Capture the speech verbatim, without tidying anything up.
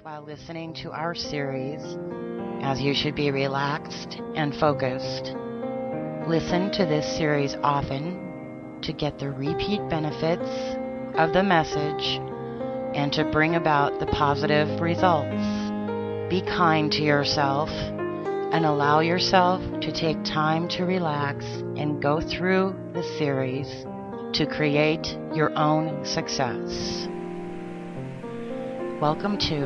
while listening to our series, as you should be relaxed and focused. Listen to this series often to get the repeat benefits of the message and to bring about the positive results. Be kind to yourself and allow yourself to take time to relax and go through the series to create your own success. Welcome to